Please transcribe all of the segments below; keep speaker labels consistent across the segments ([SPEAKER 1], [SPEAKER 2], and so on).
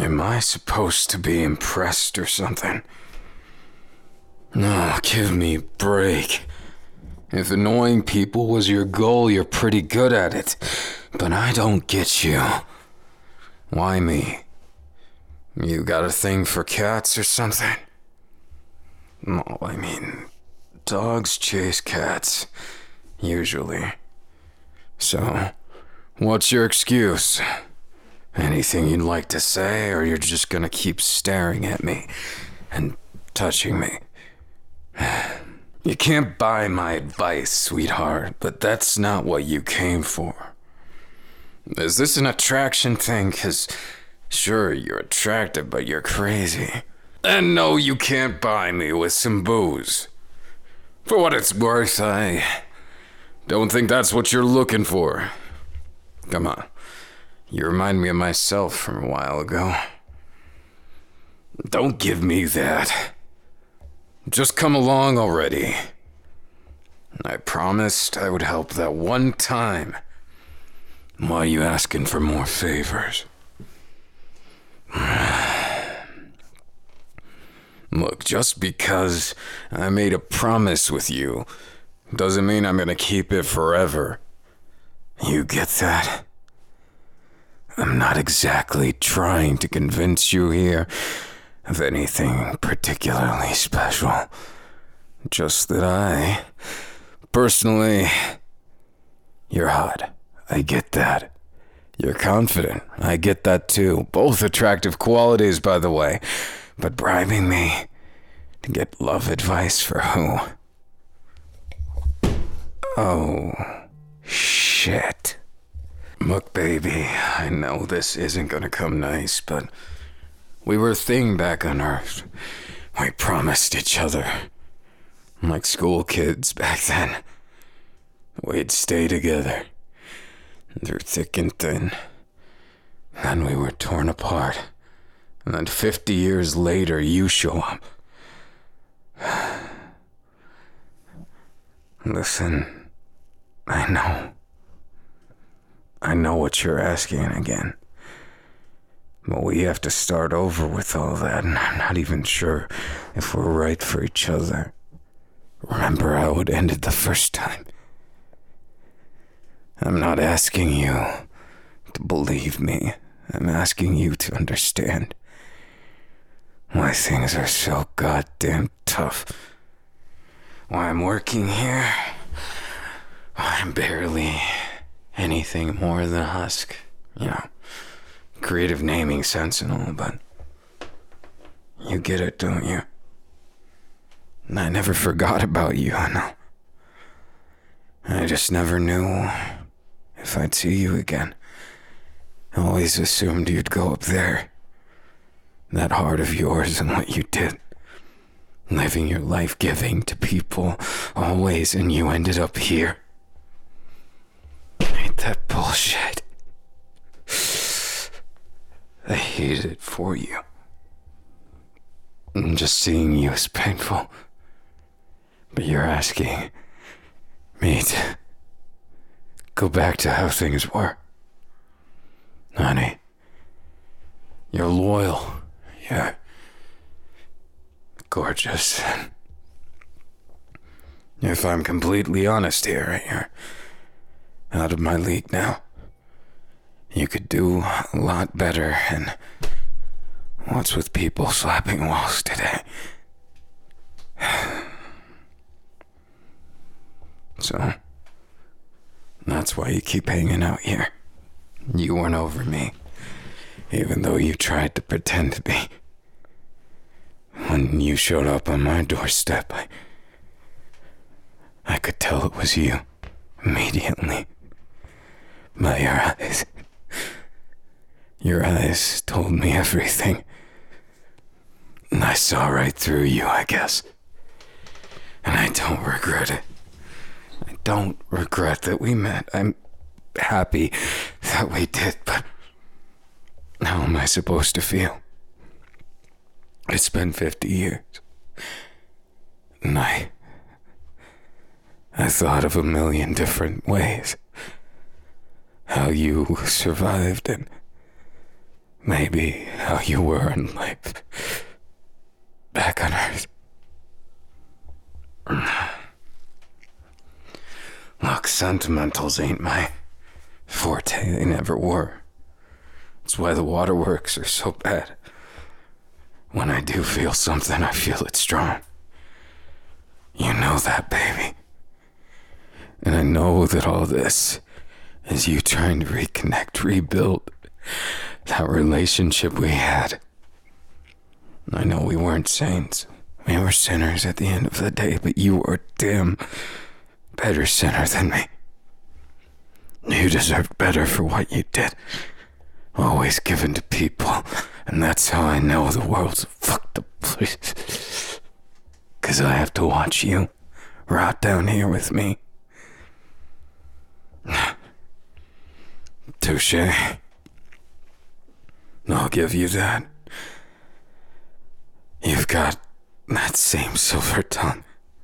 [SPEAKER 1] Am I supposed to be impressed or something? No, give me a break. If annoying people was your goal, you're pretty good at it. But I don't get you. Why me? You got a thing for cats or something? No, I mean, dogs chase cats, usually. So, what's your excuse? Anything you'd like to say, or you're just gonna keep staring at me and touching me? You can't buy my advice, sweetheart, but that's not what you came for. Is this an attraction thing? 'Cause sure, you're attractive, but you're crazy. And no, you can't buy me with some booze. For what it's worth, I don't think that's what you're looking for. Come on. You remind me of myself from a while ago. Don't give me that. Just come along already. I promised I would help that one time. Why are you asking for more favors? Look, just because I made a promise with you doesn't mean I'm gonna keep it forever. You get that? I'm not exactly trying to convince you here of anything particularly special. Just that personally, you're hot. I get that. You're confident. I get that too. Both attractive qualities, by the way. But bribing me to get love advice for who? Oh, shit. Look, baby, I know this isn't gonna come nice, but we were a thing back on Earth. We promised each other. Like school kids back then. We'd stay together. Through thick and thin. Then we were torn apart. And then 50 years later, you show up. Listen, I know what you're asking again. But we have to start over with all that, and I'm not even sure if we're right for each other. Remember how it ended the first time? I'm not asking you to believe me. I'm asking you to understand why things are so goddamn tough. Why I'm working here. Why I'm barely anything more than a husk. Creative naming sense and all, but you get it, don't you? And I never forgot about you, I know. I just never knew if I'd see you again. I always assumed you'd go up there. That heart of yours and what you did. Living your life giving to people, always, and you ended up here. Ain't that bullshit? I hate it for you. And just seeing you is painful. But you're asking me to go back to how things were. Honey, you're loyal. You're gorgeous. If I'm completely honest here, you're out of my league now. You could do a lot better, and what's with people slapping walls today? So, that's why you keep hanging out here. You weren't over me, even though you tried to pretend to be. When you showed up on my doorstep, I could tell it was you immediately. By your eyes. Your eyes told me everything. And I saw right through you, I guess. And I don't regret it. I don't regret that we met. I'm happy that we did, but how am I supposed to feel? It's been 50 years. And I thought of a million different ways. How you survived and Maybe how you were in life back on Earth. Look, sentimentals ain't my forte. They never were. That's why the waterworks are so bad. When I do feel something, I feel it strong. You know that, baby. And I know that all this is you trying to reconnect, rebuild that relationship we had. I know we weren't saints. We were sinners at the end of the day, but you were a damn better sinner than me. You deserved better for what you did. Always given to people, and that's how I know the world's a fucked up place. 'Cause I have to watch you rot down here with me. Touché. I'll give you that. You've got that same silver tongue.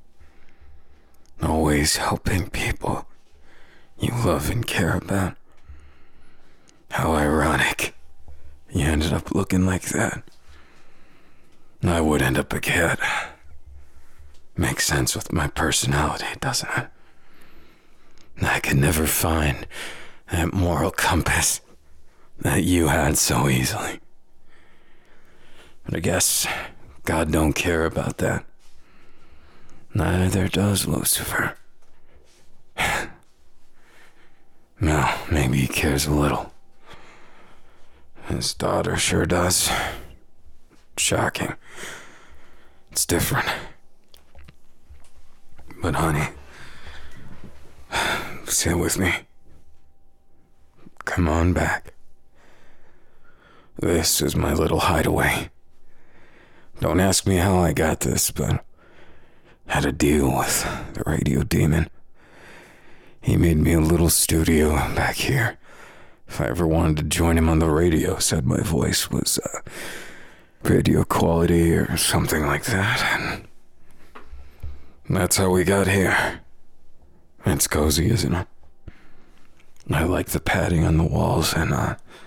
[SPEAKER 1] Always helping people you love and care about. How ironic. You ended up looking like that. I would end up a cat. Makes sense with my personality, doesn't it? I could never find that moral compass that you had so easily. But I guess God don't care about that. Neither does Lucifer. No, maybe he cares a little. His daughter sure does. Shocking. It's different. But honey, sit with me. Come on back. This is my little hideaway. Don't ask me how I got this, but had to deal with the radio demon. He made me a little studio back here. If I ever wanted to join him on the radio, said my voice was radio quality or something like that. And that's how we got here. It's cozy, isn't it? I like the padding on the walls, and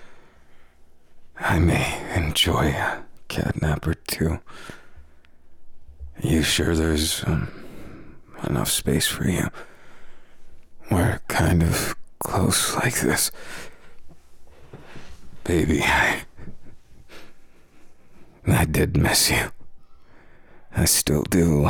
[SPEAKER 1] I may enjoy a catnap or two. You sure there's enough space for you? We're kind of close like this. Baby, I did miss you. I still do.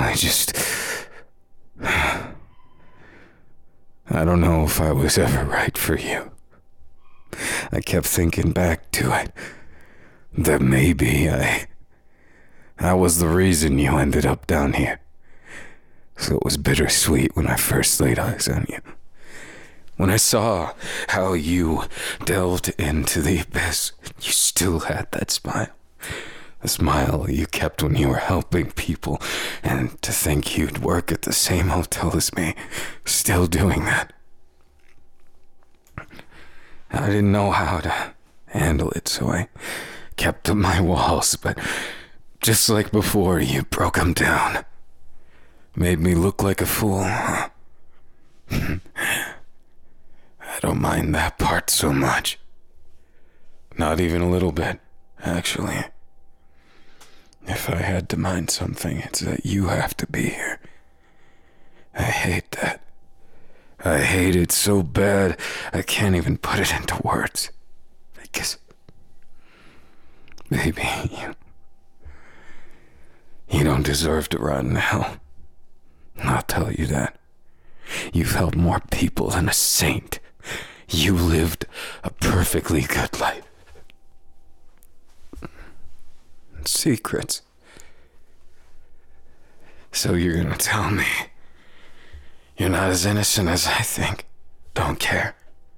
[SPEAKER 1] I don't know if I was ever right for you. I kept thinking back to it. That maybe I was the reason you ended up down here. So it was bittersweet when I first laid eyes on you. When I saw how you delved into the abyss, you still had that smile. The smile you kept when you were helping people, and to think you'd work at the same hotel as me, still doing that. I didn't know how to handle it, so I kept up my walls, but just like before, you broke them down. Made me look like a fool, huh? I don't mind that part so much. Not even a little bit, actually. If I had to mind something, it's that you have to be here. I hate that. I hate it so bad, I can't even put it into words. Because, baby, you don't deserve to rot in hell. I'll tell you that. You've helped more people than a saint. You lived a perfectly good life. Secrets. So you're gonna tell me you're not as innocent as I think? Don't care.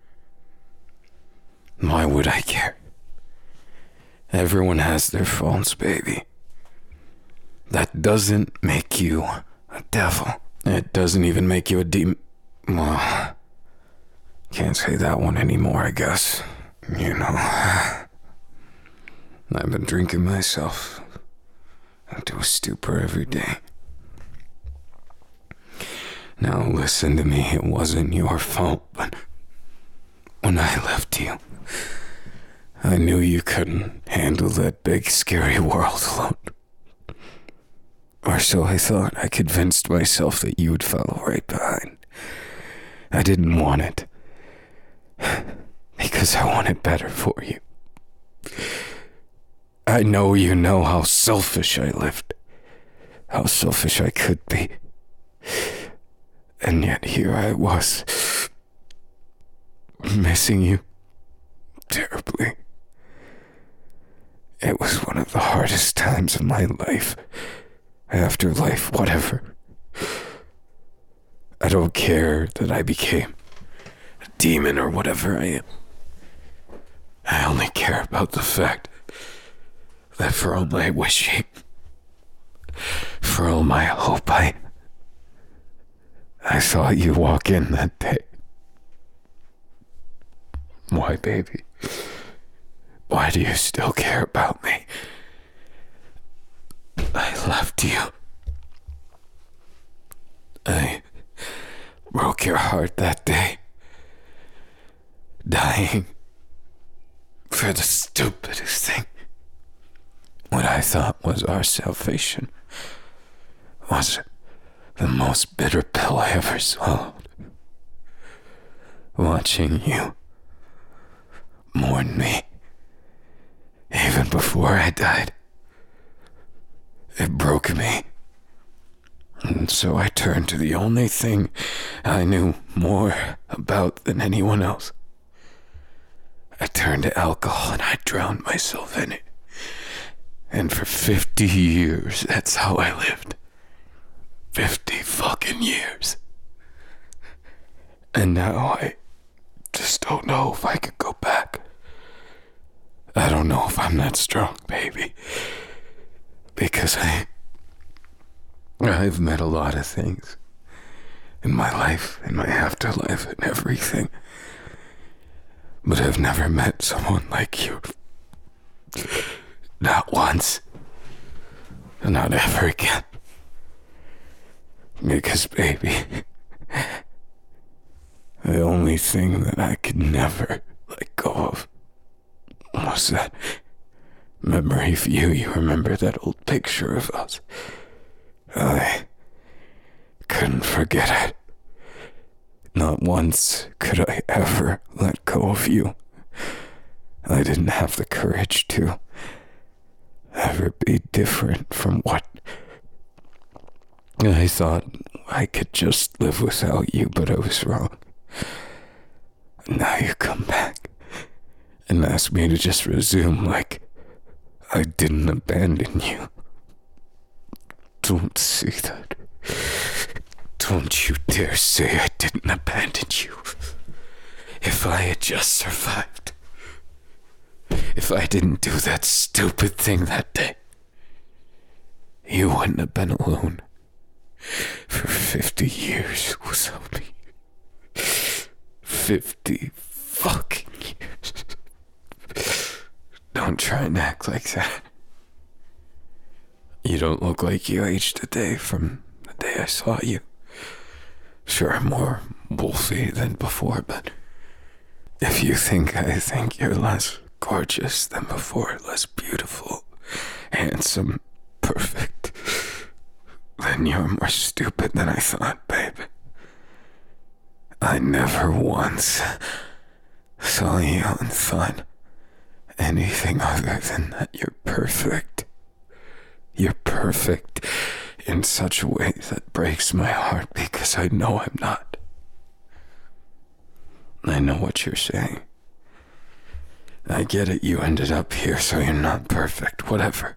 [SPEAKER 1] Why would I care? Everyone has their faults, baby. That doesn't make you a devil. It doesn't even make you a demon. Well, can't say that one anymore, I guess. You know, I've been drinking myself into a stupor every day. Now listen to me, it wasn't your fault, but when I left you, I knew you couldn't handle that big, scary world alone. Or so I thought. I convinced myself that you would follow right behind. I didn't want it. Because I wanted better for you. I know you know how selfish I lived. How selfish I could be. And yet here I was. Missing you. Terribly. It was one of the hardest times of my life. Afterlife, whatever. I don't care that I became a demon or whatever I am. I only care about the fact that for all my wishing, for all my hope, I saw you walk in that day. Why, baby? Why do you still care about me? I loved you. I broke your heart that day. Dying for the stupidest thing. What I thought was our salvation was the most bitter pill I ever swallowed. Watching you mourn me, even before I died, it broke me. And so I turned to the only thing I knew more about than anyone else. I turned to alcohol and I drowned myself in it. And for 50 years, that's how I lived. 50 fucking years. And now I just don't know if I could go back. I don't know if I'm that strong, baby. Because I've met a lot of things in my life, in my afterlife, and everything. But I've never met someone like you. Not once. Not ever again. Because, baby, the only thing that I could never let go of was that memory of you. You remember that old picture of us? I couldn't forget it. Not once could I ever let go of you. I didn't have the courage to ever be different from what I thought. I could just live without you, but I was wrong. Now you come back and ask me to just resume like I didn't abandon you. Don't say that. Don't you dare say I didn't abandon you. If I had just survived, if I didn't do that stupid thing that day, you wouldn't have been alone for 50 years without me. 50 fucking years. Don't try and act like that. You don't look like you aged a day from the day I saw you. Sure, I'm more wolfy than before, but if you think I think you're less gorgeous than before, less beautiful, handsome, perfect, then you're more stupid than I thought, babe. I never once saw you and thought anything other than that you're perfect. You're perfect in such a way that breaks my heart because I know I'm not. I know what you're saying. I get it, you ended up here, so you're not perfect, whatever.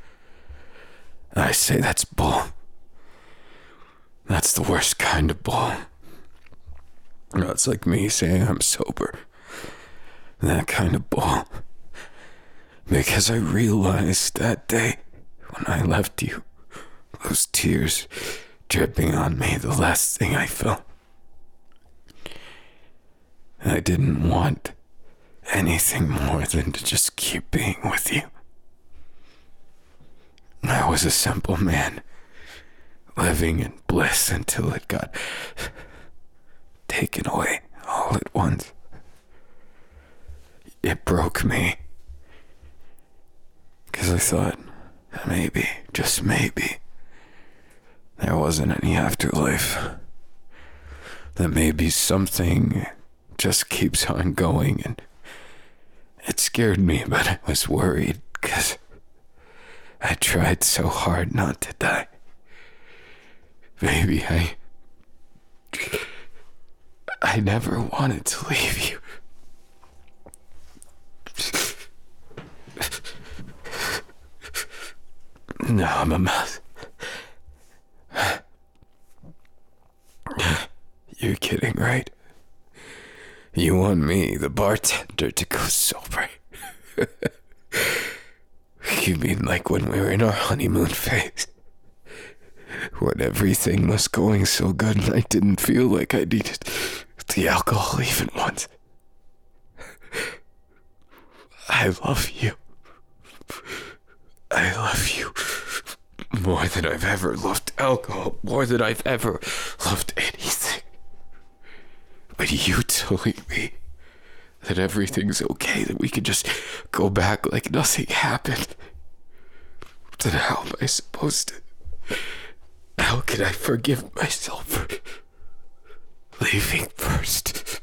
[SPEAKER 1] I say that's bull. That's the worst kind of bull. It's like me saying I'm sober. That kind of bull. Because I realized that day when I left you, those tears dripping on me, the last thing I felt. I didn't want anything more than to just keep being with you. I was a simple man, living in bliss until it got taken away all at once. It broke me.
[SPEAKER 2] 'Cause I thought, maybe, just maybe, there wasn't any afterlife. That maybe something just keeps on going, and it scared me, but I was worried, 'cause I tried so hard not to die. Baby, I never wanted to leave you. Now I'm a mess. You're kidding, right? You want me, the bartender, to go sober? You mean like when we were in our honeymoon phase? When everything was going so good and I didn't feel like I needed the alcohol even once. I love you. I love you more than I've ever loved alcohol, more than I've ever loved anything. But you telling me that everything's okay, that we can just go back like nothing happened, then how am I supposed to? How can I forgive myself for leaving first?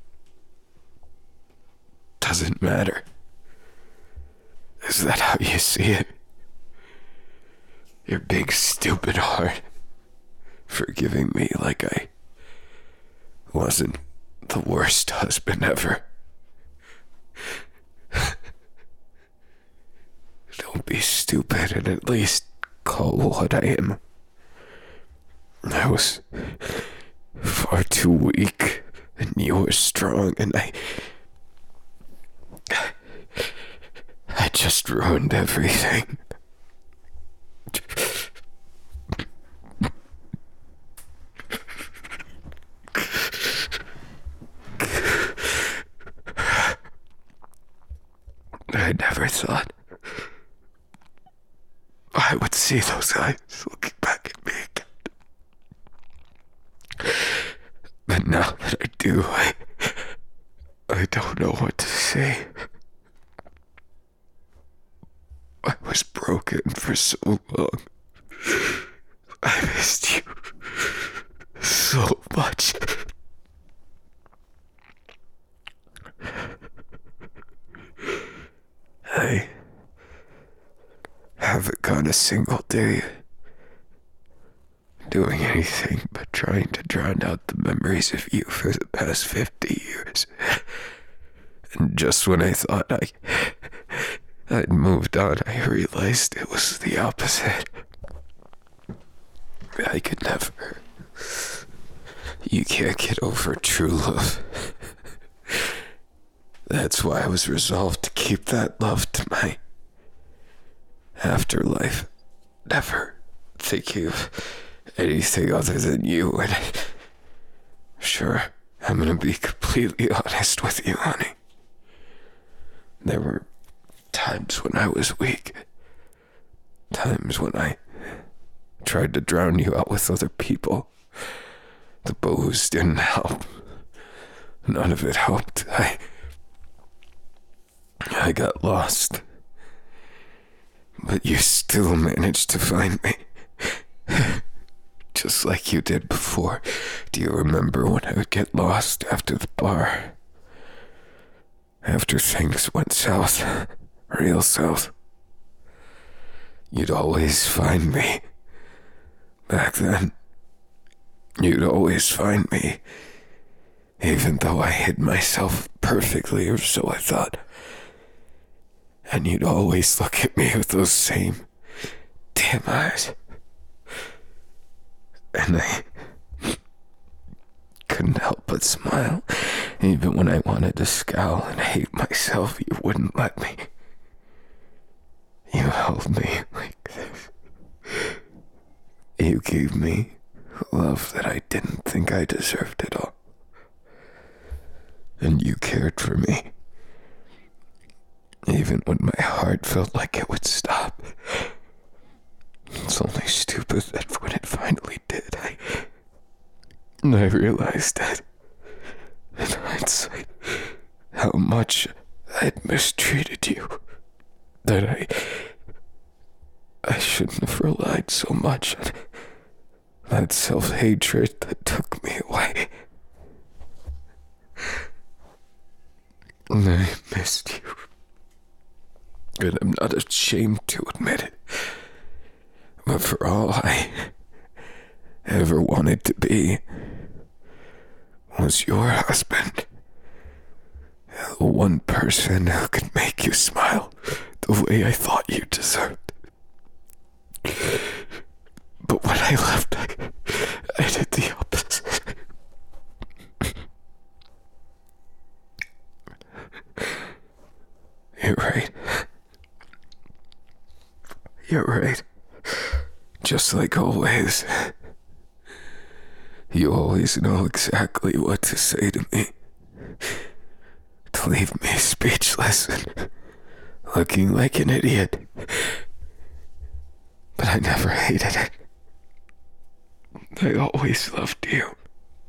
[SPEAKER 2] Doesn't matter. Is that how you see it? Your big stupid heart forgiving me like I wasn't the worst husband ever. Don't be stupid and at least call what I am. I was far too weak and you were strong, and I just ruined everything. I never thought I would see those eyes looking back at me again. But now that I do, I don't know what to say. I was broken for so long. I missed you so much. I haven't gone a single day doing anything but trying to drown out the memories of you for the past 50 years. And just when I thought I'd moved on, I realized it was the opposite. I could never. You can't get over true love. That's why I was resolved to keep that love to my afterlife. Never thinking of anything other than you. And sure, I'm gonna be completely honest with you, honey. There were times when I was weak. Times when I tried to drown you out with other people. The booze didn't help. None of it helped. I got lost. But you still managed to find me. Just like you did before. Do you remember when I would get lost after the bar? After things went south. Real south. You'd always find me. Back then. You'd always find me. Even though I hid myself perfectly, or so I thought. And you'd always look at me with those same damn eyes. And I couldn't help but smile. Even when I wanted to scowl and hate myself, you wouldn't let me. You held me like this. You gave me love that I didn't think I deserved at all. And you cared for me. Even when my heart felt like it would stop. It's only stupid that when it finally did, I realized that, in hindsight, how much I'd mistreated you. That I I shouldn't have relied so much on that self-hatred that took me away. And I missed you. And I'm not ashamed to admit it. But for all I ever wanted to be was your husband. The one person who could make you smile the way I thought you deserved. But when I left, I did the opposite. You're right. You're right. Just like always. You always know exactly what to say to me. To leave me speechless and looking like an idiot. But I never hated it. I always loved you.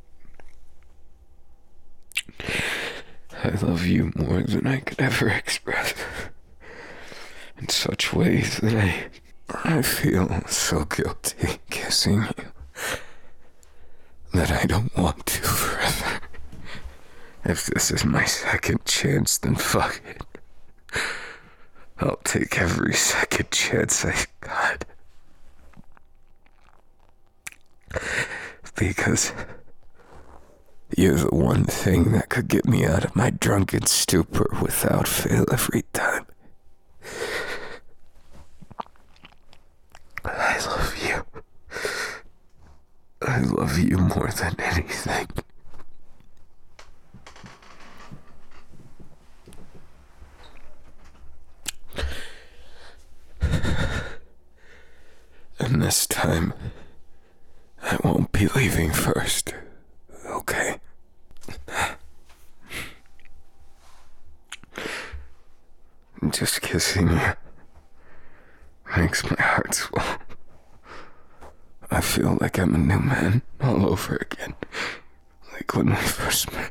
[SPEAKER 2] I love you more than I could ever express. In such ways that I feel so guilty kissing you that I don't want to forever. If this is my second chance, then fuck it. I'll take every second chance I got. Because you're the one thing that could get me out of my drunken stupor without fail every time. I love you. I love you more than anything. And this time, I won't be leaving first, okay? Just kissing you makes my heart swell. I feel like I'm a new man all over again, like when we first met.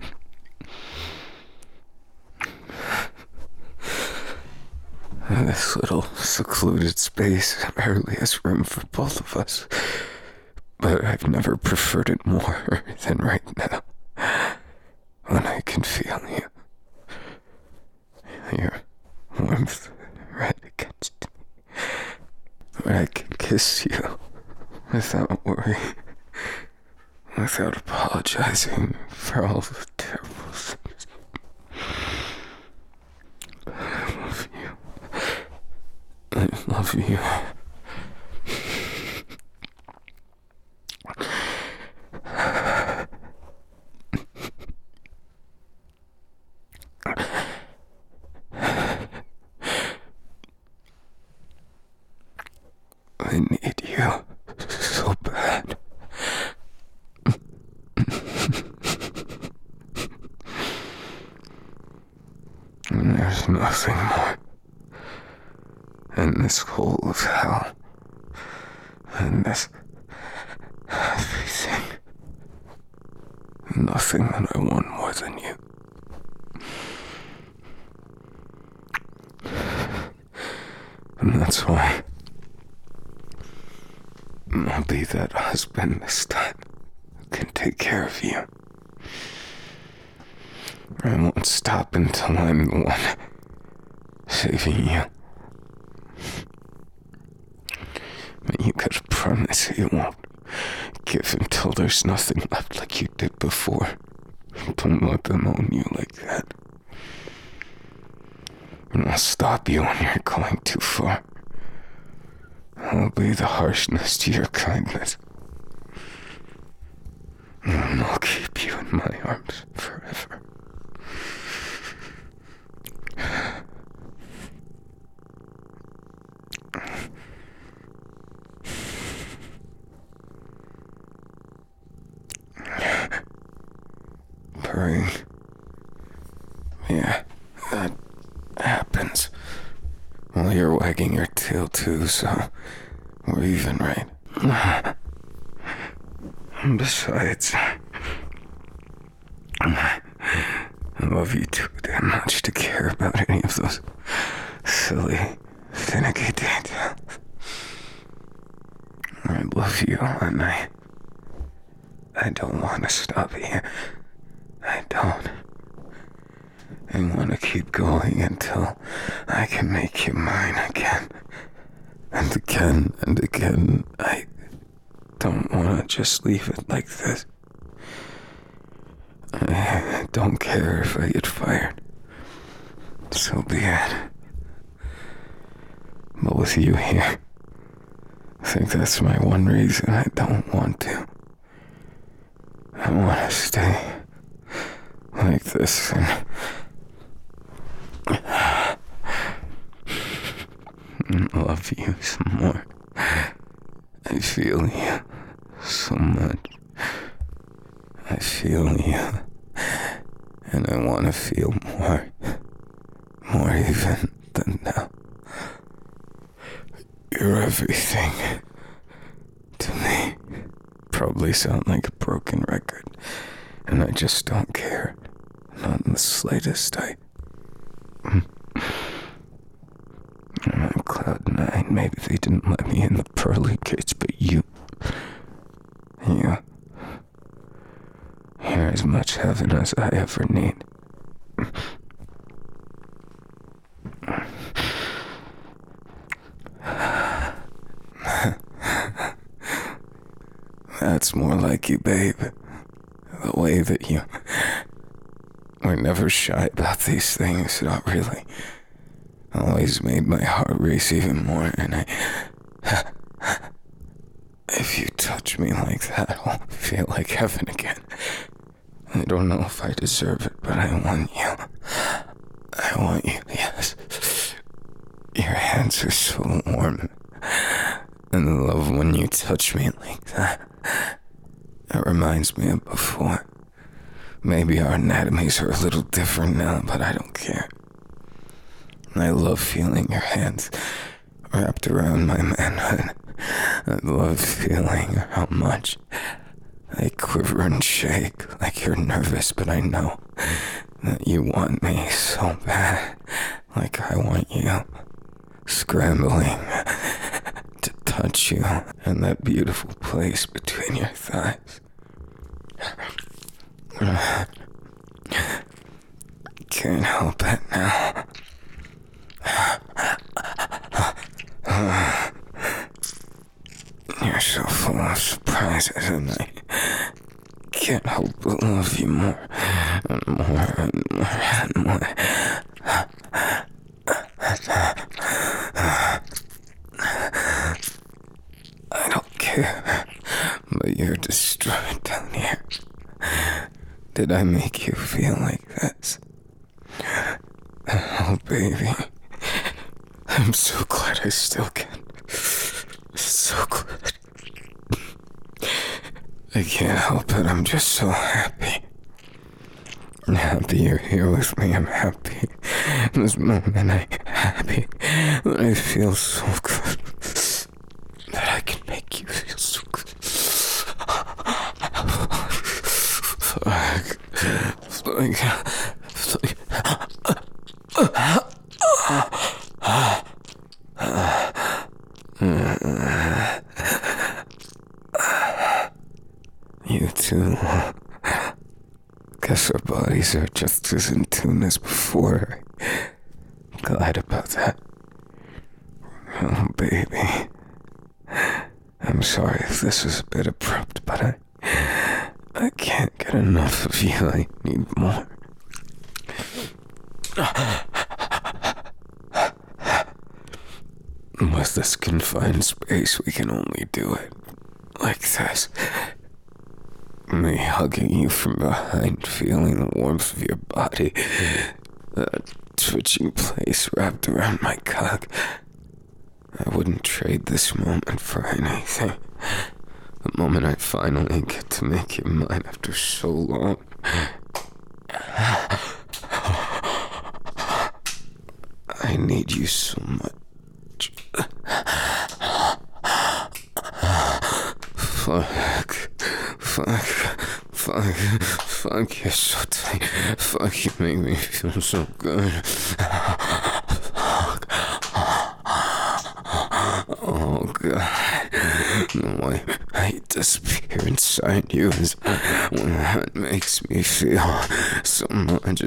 [SPEAKER 2] This little secluded space barely has room for both of us, but I've never preferred it more than right now, when I can feel you. Your warmth right against me, where I can kiss you without worry, without apologizing for all the terrible things. I love you. I love you. I need you so bad. And there's nothing more in this hole of hell, and this everything. Nothing that I want more than you. And that's why I'll be that husband this time who can take care of you. I won't stop until I'm the one saving you. But you gotta promise you won't give until there's nothing left like you did before. Don't let them own you like that. And I'll stop you when you're going too far. I'll be the harshness to your kindness. And I'll keep you in my arms forever. Purring. Yeah, that happens. Well, you're wagging your tail too, so we're even, right? Besides, I love you too damn much to care about any of those silly, finicky details. love you, and I don't want to stop here. I don't. I want to keep going until I can make you mine again. And again and again. I don't want to just leave it like this. I don't care if I get fired. So be it. But with you here, I think that's my one reason I don't want to. I want to stay like this and love you some more. I feel you so much. I feel you, and I want to feel more even than now. You're everything to me. Probably sound like a broken record, and I just don't care. Not in the slightest. I'm on cloud 9. Maybe they didn't let me in the pearly gates, but you're as much heaven as I ever need. That's more like you, babe. The way that you were never shy about these things, not really. Always made my heart race even more, and if you touch me like that, I'll feel like heaven again. I don't know if I deserve it, but I want you. I want you, yes. Your hands are so warm. And the love when you touch me like that. It reminds me of before. Maybe our anatomies are a little different now, but I don't care. I love feeling your hands wrapped around my manhood. I love feeling how much I quiver and shake like you're nervous, but I know that you want me so bad, like I want you, scrambling to touch you in that beautiful place between your thighs. Can't help it now. You're so full of surprises, and I can't help but love you more and more and more and more. I don't care, but you're destroyed down here. Did I make you feel like this? Oh, baby. I'm so glad I still can. So glad. I can't help it. I'm just so happy. I'm happy you're here with me. I'm happy. In this moment, I'm happy that I feel so good. That I can make you feel so good. You too. Guess our bodies are just as in tune as before. Glad about that. Oh, baby. I'm sorry if this is a bit abrupt, but I can't get enough of you. I need more. With this confined space, we can only do it like this. Me hugging you from behind, feeling the warmth of your body, that twitching place wrapped around my cock. I wouldn't trade this moment for anything. The moment I finally get to make you mine after so long. I need you so much. Fuck, you're so tight. Fuck, you make me feel so good. Fuck. Oh, God. Why I disappear inside you is when that makes me feel so much.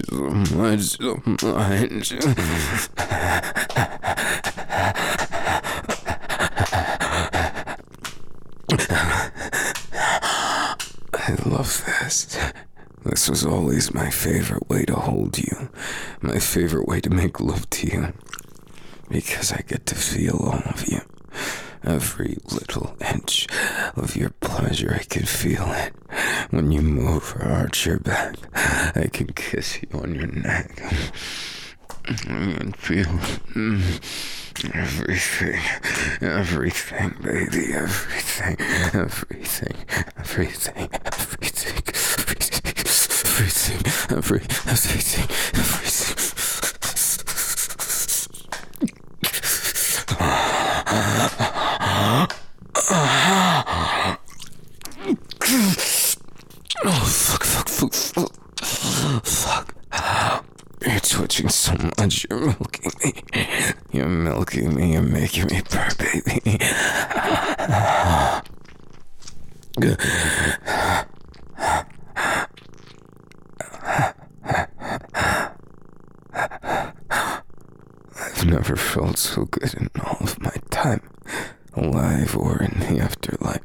[SPEAKER 2] I love this. This was always my favorite way to hold you, my favorite way to make love to you, because I get to feel all of you. Every little inch of your pleasure, I can feel it. When you move or arch your back, I can kiss you on your neck. I can feel everything, baby, everything, Oh, fuck. You're twitching so much, you're milking me. You're making me purr, baby. I've never felt so good in all of my time, alive or in the afterlife,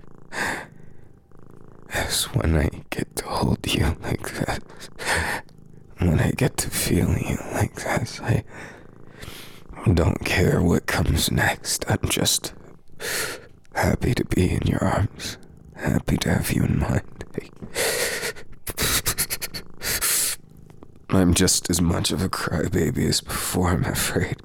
[SPEAKER 2] as when I get to hold you like that. When I get to feel you like this, I don't care what comes next. I'm just happy to be in your arms, happy to have you in mind. I'm just as much of a crybaby as before, I'm afraid.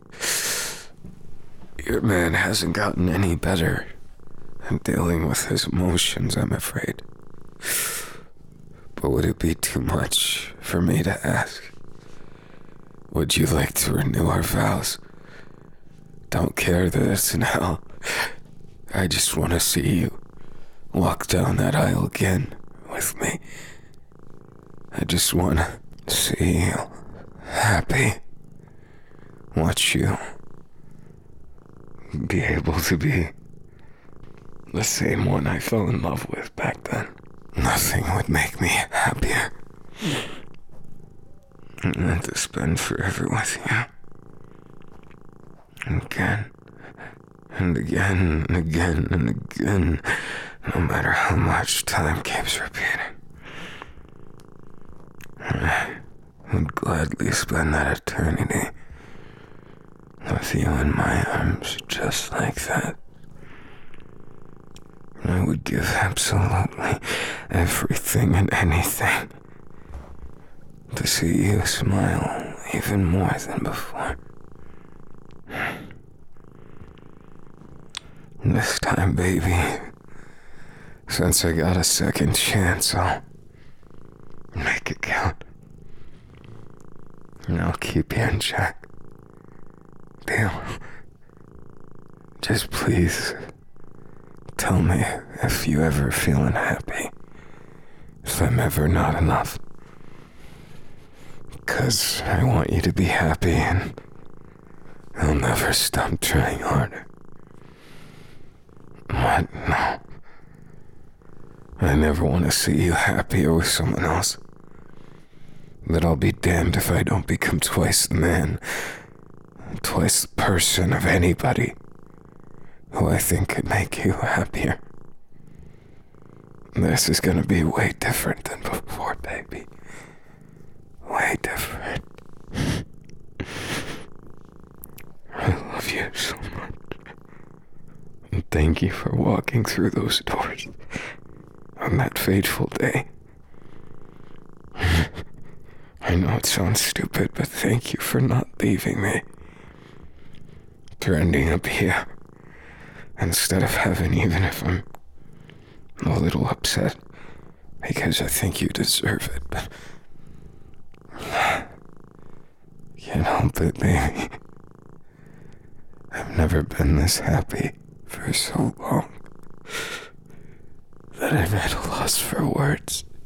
[SPEAKER 2] Your man hasn't gotten any better at dealing with his emotions, I'm afraid. But would it be too much for me to ask? Would you like to renew our vows? Don't care that it's in hell. I just want to see you walk down that aisle again with me. I just want to see you happy. Watch you be able to be the same one I fell in love with back then. Nothing would make me happier than to spend forever with you. Again, and again, and again, and again, no matter how much time keeps repeating. I would gladly spend that eternity with you in my arms, just like that. I would give absolutely everything and anything to see you smile even more than before. This time, baby, since I got a second chance, I'll make it count. And I'll keep you in check. Deal? Just please tell me if you ever feel unhappy, if I'm ever not enough. 'Cause I want you to be happy, and I'll never stop trying harder. What? No. I never want to see you happier with someone else. But I'll be damned if I don't become twice the man, twice the person of anybody who I think could make you happier. This is gonna be way different than before, baby. Way different. I love you so much. And thank you for walking through those doors on that fateful day. I know it sounds stupid, but thank you for not leaving me. For ending up here instead of heaven, even if I'm a little upset, because I think you deserve it, but can't help it, baby. I've never been this happy for so long that I'm at a loss for words.